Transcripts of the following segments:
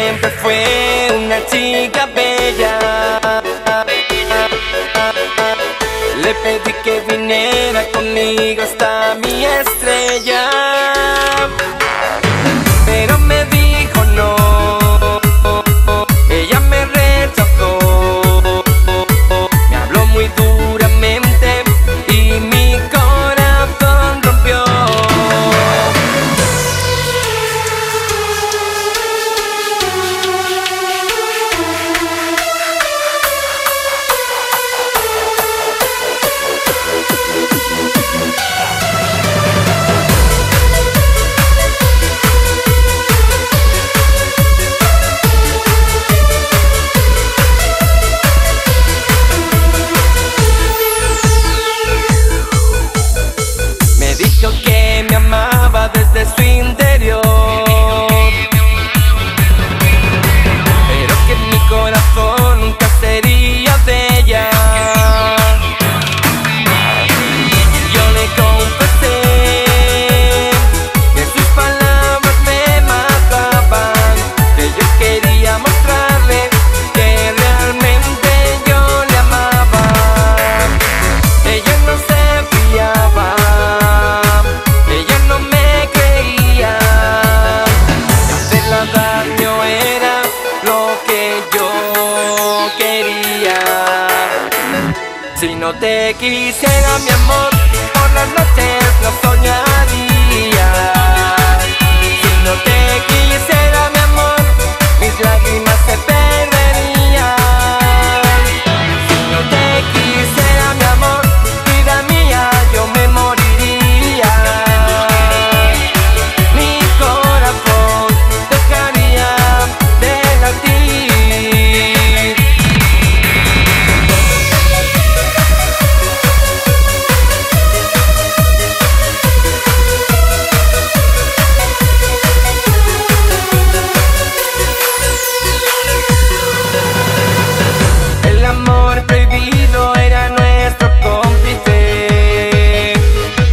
siempre fue una chica bella. Le pedí que viniera conmigo hasta mi estrella, pero me dijo no, ella me rechazó. Me habló muy duramente y mi corazón rompió. Que me amaba desde su interior, pero que mi corazón nunca sería de ella. Yo le confesé que sus palabras me mataban, que yo quería mostrarle que realmente yo le amaba. Ella no se fiaba, daño era lo que yo quería. Si no te quisiera, mi amor, por las noches no soñaría. Si no te quisiera, mi amor, mis lágrimas se perderían. Si no te quisiera, mi amor, vida mía, yo me moriría. Mi corazón dejaría de latir. El amor prohibido era nuestro cómplice.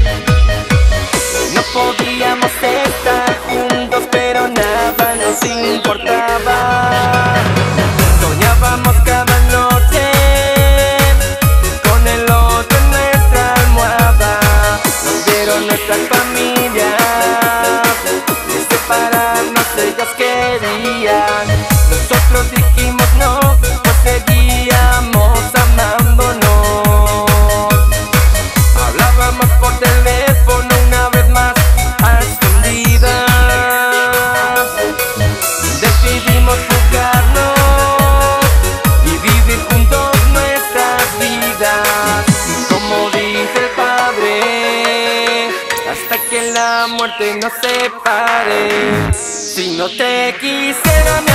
No podíamos estar juntos, pero nada nos importaba. Soñábamos cada noche con el otro en nuestra almohada. Nos dieron nuestras familias, y separarnos ellos querían. Nosotros dijimos no, pues seguíamos amándonos. Hablábamos por teléfono una vez más a escondidas. Decidimos jugarnos y vivir juntos nuestras vidas, como dice el Padre, hasta que la muerte nos separe. Si no te quisiera,